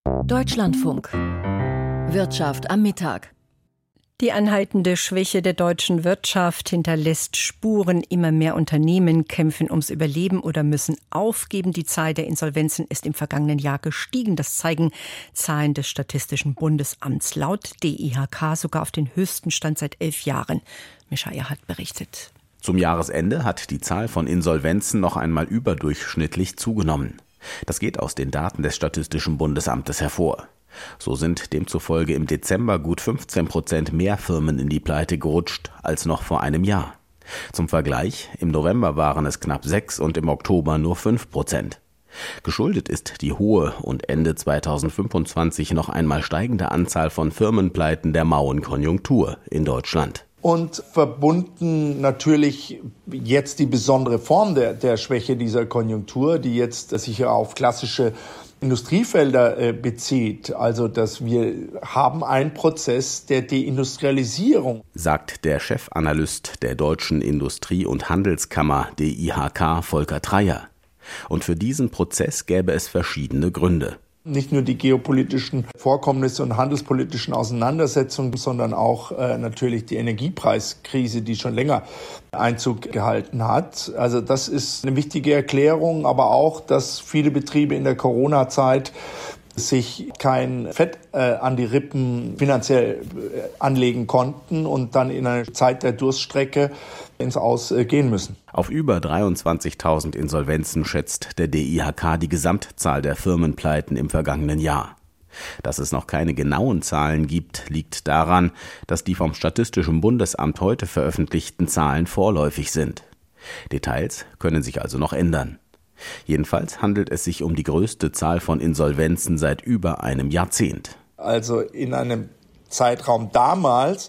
Deutschlandfunk. Wirtschaft am Mittag. Die anhaltende Schwäche der deutschen Wirtschaft hinterlässt Spuren. Immer mehr Unternehmen kämpfen ums Überleben oder müssen aufgeben. Die Zahl der Insolvenzen ist im vergangenen Jahr gestiegen. Das zeigen Zahlen des Statistischen Bundesamts. Laut DIHK sogar auf den höchsten Stand seit 11 Jahren. Mischa Erhardt berichtet. Zum Jahresende hat die Zahl von Insolvenzen noch einmal überdurchschnittlich zugenommen. Das geht aus den Daten des Statistischen Bundesamtes hervor. So sind demzufolge im Dezember gut 15% mehr Firmen in die Pleite gerutscht als noch vor einem Jahr. Zum Vergleich, im November waren es knapp 6 und im Oktober nur 5%. Geschuldet ist die hohe und Ende 2025 noch einmal steigende Anzahl von Firmenpleiten der mauen Konjunktur in Deutschland. Und verbunden natürlich jetzt die besondere Form der Schwäche dieser Konjunktur, die jetzt sich auf klassische Industriefelder bezieht, also dass wir haben einen Prozess der Deindustrialisierung, sagt der Chefanalyst der Deutschen Industrie- und Handelskammer DIHK Volker Treyer. Und für diesen Prozess gäbe es verschiedene Gründe. Nicht nur die geopolitischen Vorkommnisse und handelspolitischen Auseinandersetzungen, sondern auch natürlich die Energiepreiskrise, die schon länger Einzug gehalten hat. Also das ist eine wichtige Erklärung, aber auch, dass viele Betriebe in der Corona-Zeit sich kein Fett an die Rippen finanziell anlegen konnten und dann in einer Zeit der Durststrecke ins Aus gehen müssen. Auf über 23.000 Insolvenzen schätzt der DIHK die Gesamtzahl der Firmenpleiten im vergangenen Jahr. Dass es noch keine genauen Zahlen gibt, liegt daran, dass die vom Statistischen Bundesamt heute veröffentlichten Zahlen vorläufig sind. Details können sich also noch ändern. Jedenfalls handelt es sich um die größte Zahl von Insolvenzen seit über einem Jahrzehnt. Also in einem Zeitraum damals,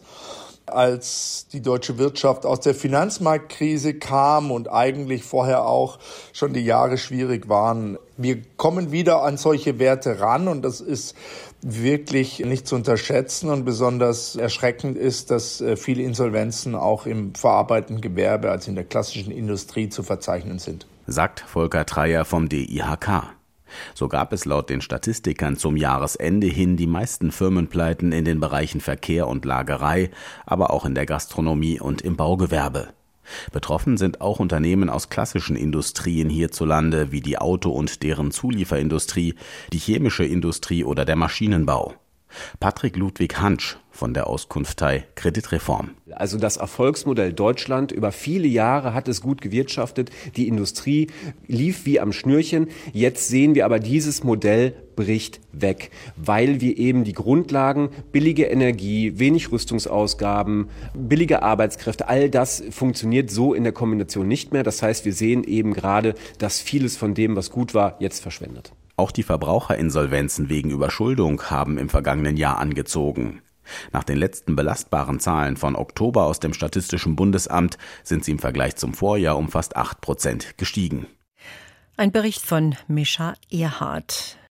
als die deutsche Wirtschaft aus der Finanzmarktkrise kam und eigentlich vorher auch schon die Jahre schwierig waren. Wir kommen wieder an solche Werte ran und das ist wirklich nicht zu unterschätzen und besonders erschreckend ist, dass viele Insolvenzen auch im verarbeitenden Gewerbe, also in der klassischen Industrie, zu verzeichnen sind, sagt Volker Treyer vom DIHK. So gab es laut den Statistikern zum Jahresende hin die meisten Firmenpleiten in den Bereichen Verkehr und Lagerei, aber auch in der Gastronomie und im Baugewerbe. Betroffen sind auch Unternehmen aus klassischen Industrien hierzulande wie die Auto- und deren Zulieferindustrie, die chemische Industrie oder der Maschinenbau. Patrick Ludwig Hansch von der Auskunftei Kreditreform. Also das Erfolgsmodell Deutschland, über viele Jahre hat es gut gewirtschaftet, die Industrie lief wie am Schnürchen. Jetzt sehen wir aber, dieses Modell bricht weg, weil wir eben die Grundlagen, billige Energie, wenig Rüstungsausgaben, billige Arbeitskräfte, all das funktioniert so in der Kombination nicht mehr. Das heißt, wir sehen eben gerade, dass vieles von dem, was gut war, jetzt verschwindet. Auch die Verbraucherinsolvenzen wegen Überschuldung haben im vergangenen Jahr angezogen. Nach den letzten belastbaren Zahlen von Oktober aus dem Statistischen Bundesamt sind sie im Vergleich zum Vorjahr um fast 8% gestiegen. Ein Bericht von Mischa Erhardt.